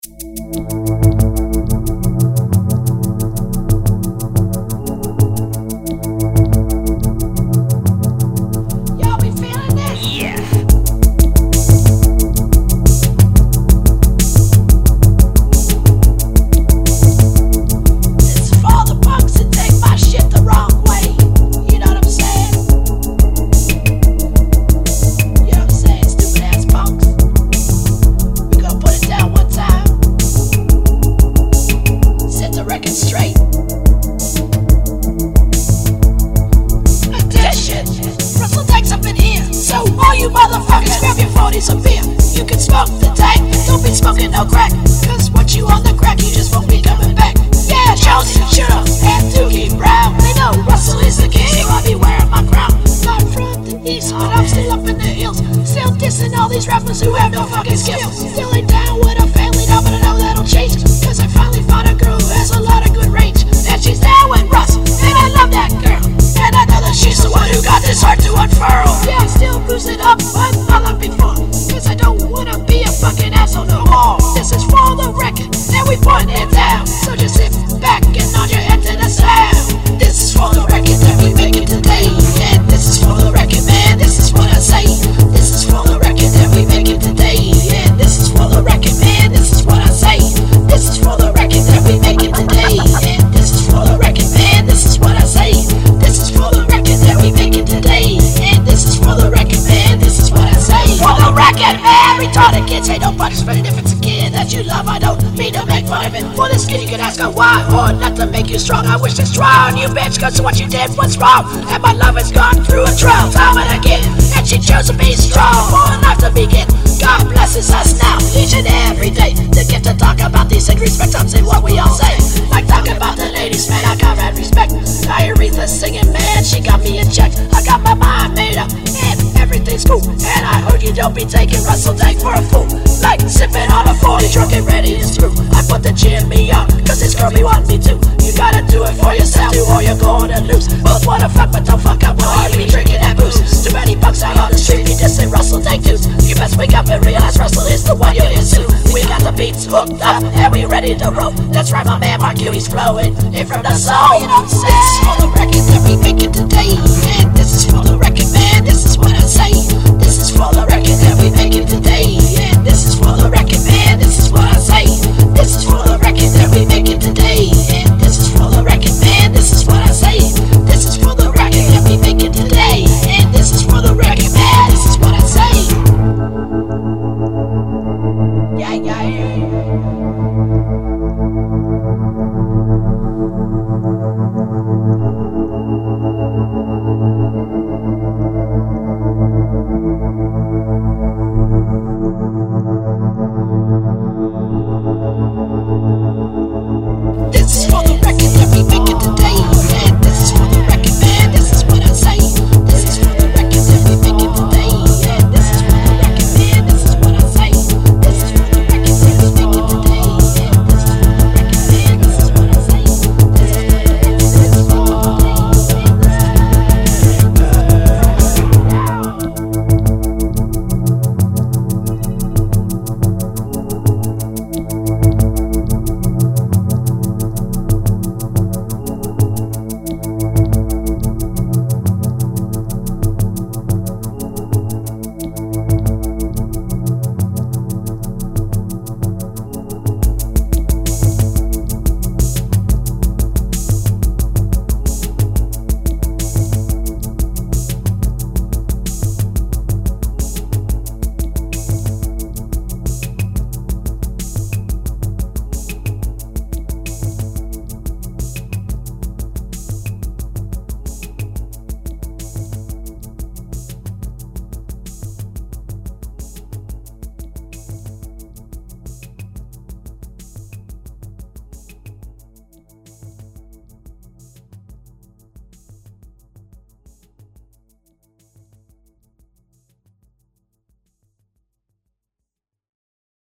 Y'all be feeling this? Yeah. It's for the punks that take my shit the wrong way. You know what I'm saying? You know what I'm saying, stupid ass punks? We gonna put it down one time. Set the record straight. Attention! Russell Tank's up in here. So all you motherfuckers, grab your 40s of beer. You can smoke the tank, don't be smoking no crack. Cause once you on the crack, you just won't be coming back. Yeah, Jonesy, Shooter, and Doogie Brown. They know Russell is the king, so I be wearing my crown. Not from the east, but I'm still up in the hills. Still dissing all these rappers who have no fucking skills. Still ain't down with a family now, but I know that'll change. Cause I finally found a girl who has a lot of good range. And she's down with Russ, and I love that girl. And I know that she's the one who got this heart to unfurl. Yeah, I still bruise it up, but not like before. Cause I don't wanna be a fucking asshole no more. This is for the record, and we putting it down. So just sit back and nod your head to the sound. This is for the record that we make it today. And this is for the record, man, this is what I say. This is for the record that we make it today. And this is for the record, man, this is what I say. This is for the record that we make it today. And this is for the record, man, this is what I say. This is for the record that we make it today. And this is for the record, man, this is what I say. For the record, man, retarded kids ain't no punishment. If it's a kid that you love, I don't mean to make fun of it. For this kid, you can ask her why, or not to make you strong. I wish this trial on you, bitch, cause what you did was wrong. And my love has gone through a trial time and again. And she chose to be strong for life to begin. God blesses us now, each and every day. The gift to talk about these things, respect ups in what we all say. Like talking about the ladies, man, I got mad respect. Aretha singing, man, she got me in check. I got my mind made up, and everything's cool. And I heard you don't be taking Russell Tank for a fool. Like sipping on a 40, drunk and ready to screw. I put the Jimmy up, cause this girl me want me to. You gotta do it for yourself, or you're gonna lose. Both wanna fuck, but don't fuck up while you be drinking that booze. Too many bucks out on the street, be dissing Russell Tank dudes. You best wake up and realize Russell is the one you're into. We got the beats hooked up, and we ready to roll. That's right, my man Mark Huey's flowing in from the soul. You know what I'm saying? This is for the record that we make it today. And this is for the record, man, this is what I say. This is for the record that we make it today. And this is for the record, man, this is what I say. This is for the record that we make it today. And this is for the record, man, this is what I say. This is for the record that we make it today. And this is for the record, man, this is what I say. Yeah, yeah, yeah.